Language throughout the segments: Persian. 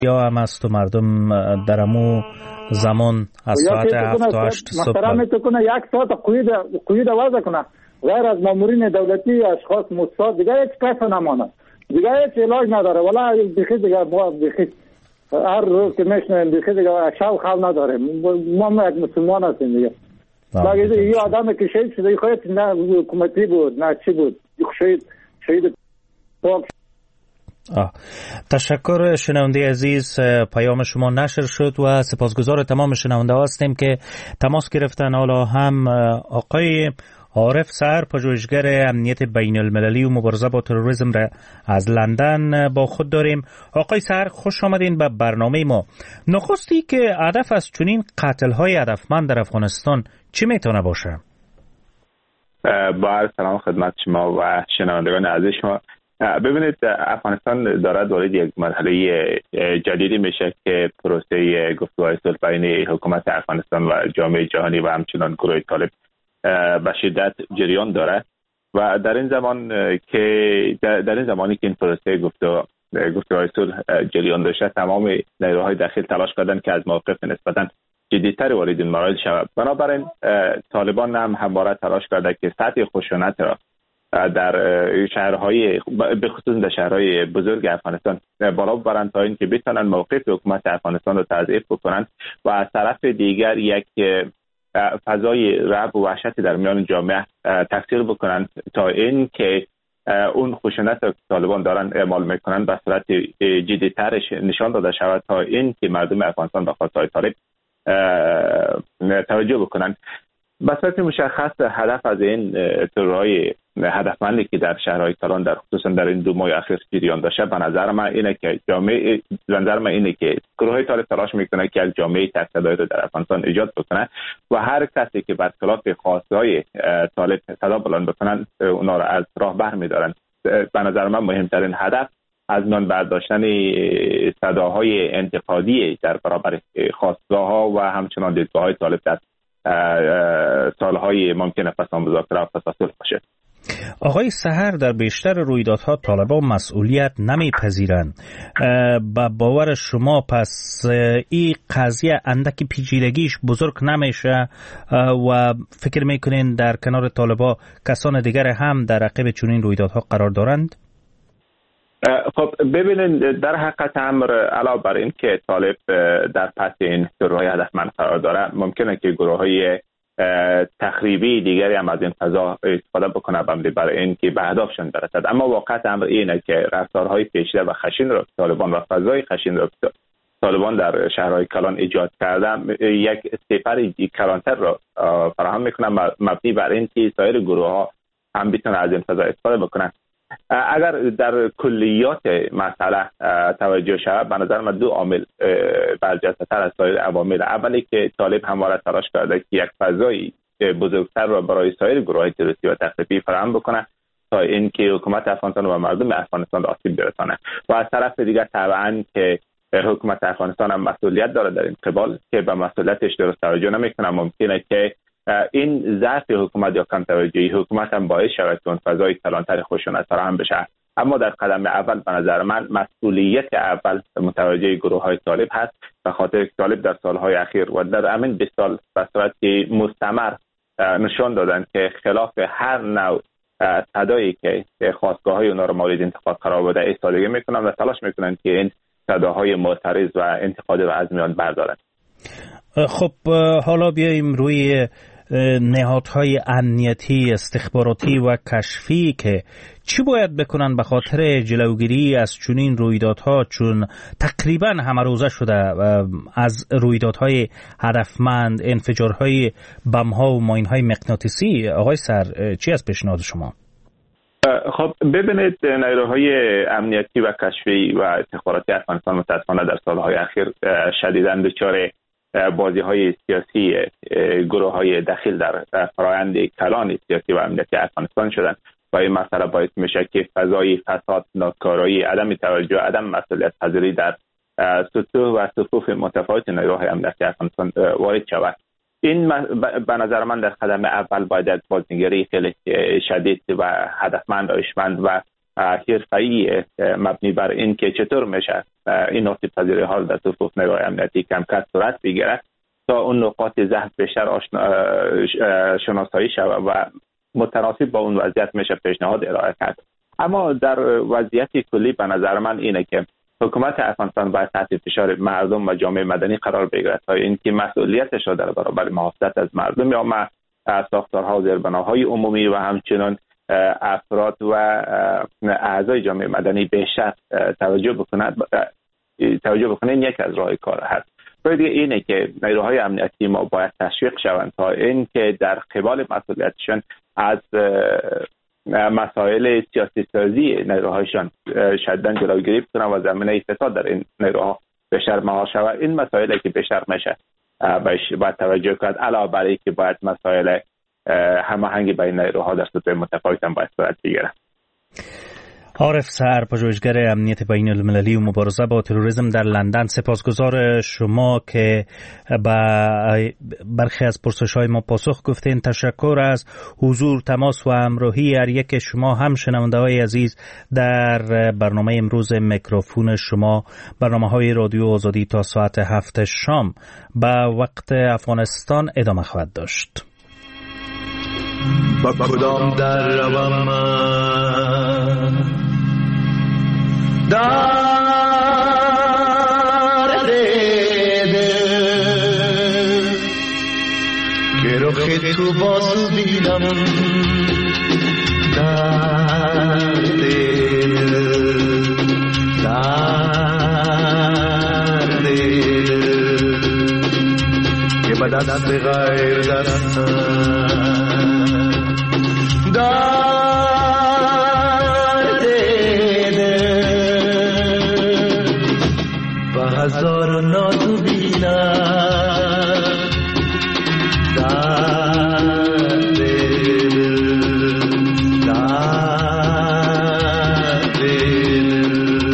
یا هم است و مردم در امو زمان از ساعت 7 تا 8 صبح محترم تو کنه 1 ساعت قید وضع کنه، غیر از مامورین دولتی اشخاص مستعد دیگه هیچ کس نمانه، دیگه هیچ علاج نداره. والا بخی دیگه ما بخی هر روز که میشنیم بخی دیگه شب خواب نداره. ما یک مسلمان هستیم دیگه. باید یه آدم که شهید شده خواهد نه حکومتی بود نه چی بود شهید پاک. تشکر شنونده عزیز، پیام شما نشر شد و سپاسگزار تمام شنونده هستیم که تماس گرفتن. حالا هم آقای عارف سحر، پژوهشگر امنیت بین المللی و مبارزه با تروریسم را از لندن با خود داریم. آقای سحر خوش آمدین به برنامه ما. نخستی که هدف از چنین قتل‌های هدفمند در افغانستان چی میتونه باشه؟ با سلام خدمت شما و شنوندگان عزیز شما. ببینید افغانستان دارد وارد یک مرحله جدیدی میشه که پروسه گفتگوهای صلح بین حکومت افغانستان و جامعه جهانی و همچنان گروه طالب به شدت جریان داره و در این زمانی که این پروسه گفتگوهای صلح جریان داشته، تمام نیروهای داخل تلاش کردن که از موقف نسبتاً جدی‌تر وارد این مراحل شود. بنابراین طالبان هم همواره تلاش کرده که سطح خشونت را در شهرهای به خصوص در شهرهای بزرگ افغانستان بالا ببرند تا اینکه بتوانند موقف حکومت افغانستان را تضعیف بکنند و از طرف دیگر یک فضای رعب و وحشت در میان جامعه تکثیر بکنند تا اینکه اون خشونت که طالبان دارن اعمال میکنند به صورت جدی‌ترش نشان داده شود تا اینکه مردم افغانستان به خواستهای طالب توجه بکنند. به صورت مشخص هدف از این ترورهای هدفمندی که در شهرهای کلان در خصوصا در این 2 ماه اخیر جریان داشته، به نظر من اینه که گروه طالب تلاش میکنه که یک جامعه تک‌صدایی رو در افغانستان ایجاد بکنه و هر کسی که برخلاف خواستهای طالب صدا بلند بکنن اونا رو از راه برمی‌دارن. به نظر من مهمترین هدف از میان برداشتن صداهای انتقادی در برابر خواستگاه‌ها و همچنان دیدگاه‌های طالب در سالهای ممکنه پس آن مذاکره و پس صلح باشه. آقای سحر، در بیشتر رویدادها طالبان مسئولیت نمیپذیرند. با باور شما پس این قضیه اندکی پیچیدگیش بزرگ نمیشه و فکر میکنین در کنار طالبان کسان دیگر هم در عقب چنین رویدادها قرار دارند؟ خب ببینید، در حقیقت امر علاوه بر این که طالب در پس این ترورهای هدفمند قرار داره، ممکنه که گروه‌های تخریبی دیگری هم از این فضا استفاده بکنه برای اینکه به هدفشون برسد. اما واقعیت امر اینه که رفتارهای پیچیده و خشن را طالبان و فضای خشن را طالبان در شهرهای کلان ایجاد کرده یک سپر کلانتر را فراهم میکنه، مبنی بر اینکه سایر گروه‌ها هم بتونن از این فضا استفاده بکنن. اگر در کلیات مسئله توجه شود، به نظر من 2 عامل برجسته‌تر از سایر عوامل. اولی که طالب همواره تلاش کرده که یک فضای بزرگتر را برای سایر گروه‌های تروریستی و تخریبی فراهم بکنه تا اینکه حکومت افغانستان و مردم افغانستان آسیب برسانه و از طرف دیگر طبعاً که حکومت افغانستان هم مسئولیت داره در این قبال که به مسئولیتش درست توجه نمیکنه. ممکنه که این ضعف حکومت یا کم توجهی حکومت هم باعث شود که اون فضای کلانتر خشونت فراهم بشه. اما در قدم اول به نظر من مسئولیت اول متوجه گروه‌های طالب هست، به خاطر طالب در سالهای اخیر و در همین 20 سال به صورت مستمر نشان دادن که خلاف هر نوع صدایی که خواستگاه‌های اونا رو مورد انتقاد قرار بده ایستادگی میکنن و تلاش میکنن که این صداهای معترض و انتقادی رو از میان بردارن. خب حالا بیاییم روی نهادهای امنیتی، استخباراتی و کشفی که چی باید بکنن به خاطر جلوگیری از چنین رویدادها، چون تقریبا همه روزه شده از رویدادهای هدفمند، انفجارهای بم‌ها و ماین‌های مغناطیسی. آقای سر، چی از پیشنهاد شما؟ خب ببینید، نیروهای امنیتی و کشفی و استخباراتی افغانستان متأسفانه در سالهای اخیر شدیداً دچار بازی‌های سیاسی گروه‌های داخل در فرآیند کلان سیاسی و امنیتی افغانستان شدند و این مسئله باعث میشه که فضای فساد، ناکارایی، عدم توجه، عدم مسئولیت پذیری در سطوح و صفوف متفاوت نیروهای امنیتی افغانستان وارد شود. این به نظر من در قدم اول باید بازنگری خیلی شدید و هدفمند، دانشمند و حرفه‌ای مبنی بر این که چطور میشه این نقطه پذیری ها در صفوف نیروهای امنیتی کم کم صورت بگیره تا اون نقاط ضعف بیشتر شناسایی شود و متناسب با اون وضعیت میشه پیشنهاد ارائه کرد. اما در وضعیت کلی به نظر من اینه که حکومت افغانستان باید تحت فشار مردم و جامعه مدنی قرار بگیرد تا اینکه مسئولیتش را در برابر محافظت از مردم یا ساختارها و زیربناهای عمومی و همچنین افراد و اعضای جامعه مدنی بیشتر توجه بکنه یک از راه کار هست. باید اینه که نیروهای امنیتی ما باید تشویق شوند تا اینکه در قبال مسئولیتشان از مسائل سیاسی سازی نیروهایشان شدیداً جلوگیری کنند و زمینه فساد در این نیروها بیشتر مهار شود. این مسائلی که بیشتر میشه باید توجه کرد، علاوه بر اینکه باید مسائل هماهنگی بین نیروها در سطوح متفاوت هم باید صورت بگیرد. عارف سحر، پژوهشگر امنیت بین المللی و مبارزه با تروریسم در لندن، سپاسگزار شما که به برخی از پرسش‌های ما پاسخ گفتین. تشکر از حضور، تماس و همراهی هر یک شما هم شنونده‌های عزیز در برنامه امروز میکروفون شما. برنامه‌های رادیو آزادی تا ساعت 7 شام به وقت افغانستان ادامه خواهد داشت. با کدام در روم من در دیده که رخ تو باز بینم در دیده که به دست غیر دستم در دیده با هزار ناز بینم در دیده در دیده.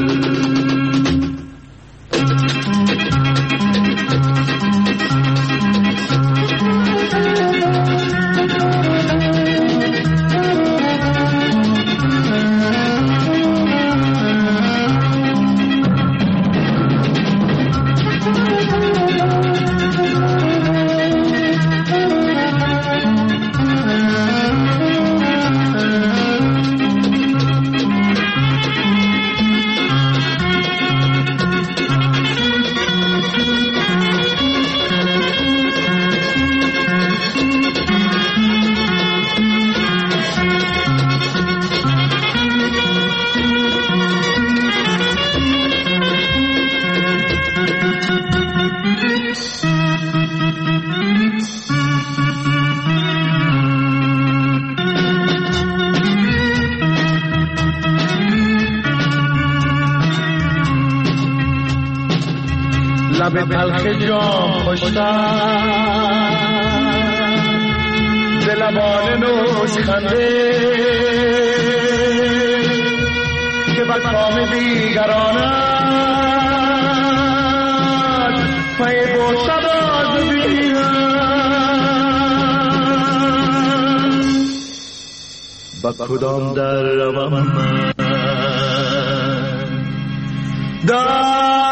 لب تلخ جام خوشتر ز لبان نوش خنده که بر کام دیگرانت پی باشد از بینم با کدام در روم من در